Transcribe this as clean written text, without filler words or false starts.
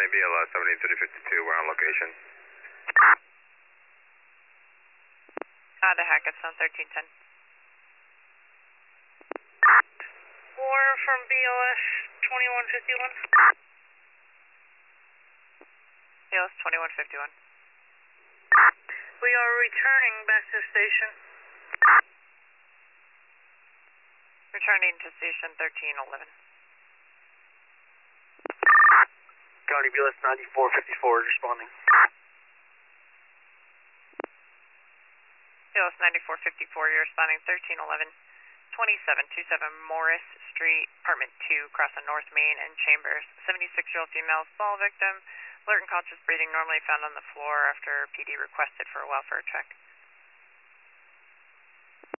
County BLS 7352, we're on location. The Hackett, on 1310. 4 from BLS 2151. BLS 2151. We are returning back to the station. Returning to station 1311. County BLS 9454 responding. BLS 9454, you're responding 1311, 2727 Morris Street, apartment 2, crossing North Main and Chambers. 76-year-old female fall victim, alert and conscious breathing, normally found on the floor after PD requested for a welfare check.